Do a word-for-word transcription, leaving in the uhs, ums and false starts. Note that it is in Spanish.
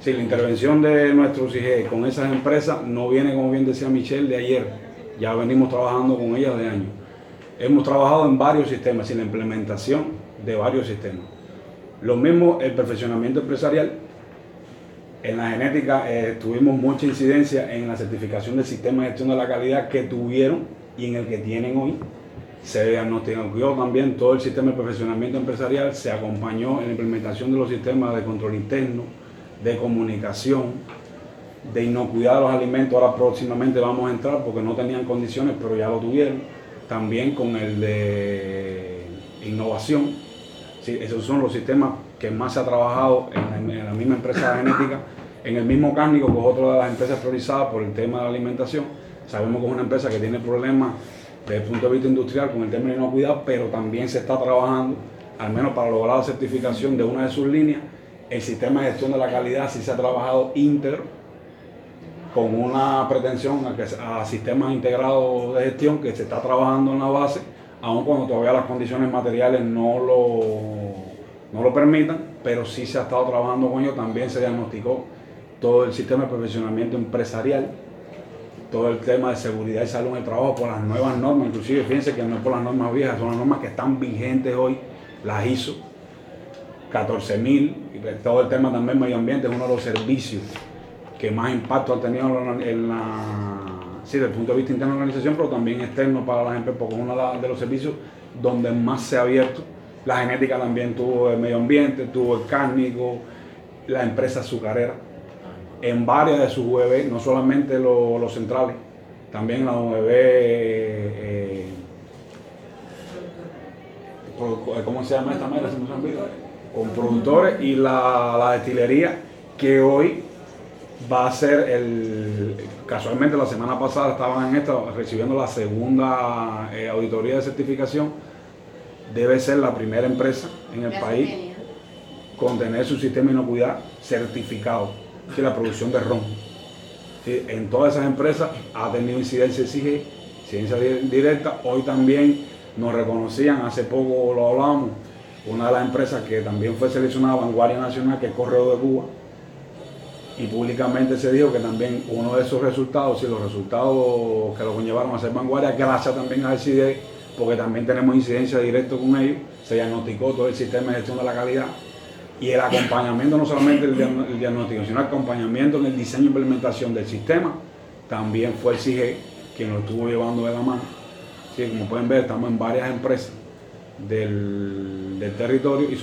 Sí, la intervención de nuestros I G con esas empresas no viene, como bien decía Michelle, de ayer. Ya venimos trabajando con ellas de años. Hemos trabajado en varios sistemas, en la implementación de varios sistemas. Lo mismo el perfeccionamiento empresarial. En la genética eh, tuvimos mucha incidencia en la certificación del sistema de gestión de la calidad que tuvieron y en el que tienen hoy. Se diagnosticó también todo el sistema de perfeccionamiento empresarial, se acompañó en la implementación de los sistemas de control interno, de comunicación, de inocuidad de los alimentos. Ahora próximamente vamos a entrar porque no tenían condiciones, pero ya lo tuvieron. También con el de innovación. Sí, esos son los sistemas que más se ha trabajado en, en la misma empresa genética, en el mismo Cárnico, que es otra de las empresas priorizadas por el tema de la alimentación. Sabemos que es una empresa que tiene problemas desde el punto de vista industrial con el tema de inocuidad, pero también se está trabajando, al menos para lograr la certificación de una de sus líneas. El sistema de gestión de la calidad sí se ha trabajado íntegro, con una pretensión a, que, a sistemas integrados de gestión que se está trabajando en la base, aun cuando todavía las condiciones materiales no lo, no lo permitan, pero sí se ha estado trabajando con ello. También se diagnosticó todo el sistema de perfeccionamiento empresarial, todo el tema de seguridad y salud en el trabajo por las nuevas normas. Inclusive fíjense que no es por las normas viejas, son las normas que están vigentes hoy, las I S O catorce mil, y todo el tema también medio ambiente es uno de los servicios que más impacto ha tenido en la, sí, desde el punto de vista interno de la organización, pero también externo para las empresas, porque es uno de los servicios donde más se ha abierto. La genética también tuvo el medio ambiente, tuvo el cárnico, la empresa azucarera, en varias de sus U E B, no solamente los, los centrales, también la U E B, eh, ¿cómo se llama esta manera? Con productores, y la, la destilería, que hoy va a ser el, casualmente la semana pasada estaban en esta recibiendo la segunda eh, auditoría de certificación. Debe ser la primera empresa en el país con tener su sistema de inocuidad certificado, que la producción de ron. ¿Sí? En todas esas empresas ha tenido incidencia de S I G, incidencia directa. Hoy también nos reconocían, hace poco lo hablábamos, una de las empresas que también fue seleccionada Vanguardia Nacional, que es Correo de Cuba, y públicamente se dijo que también uno de esos resultados, y los resultados que lo conllevaron a ser vanguardia, gracias también a S I D, porque también tenemos incidencia directa con ellos, se diagnosticó todo el sistema de gestión de la calidad y el acompañamiento, no solamente el, el diagnóstico, sino el acompañamiento en el diseño e implementación del sistema, también fue el S I G quien lo estuvo llevando de la mano. Sí, como pueden ver, estamos en varias empresas del, del territorio. Y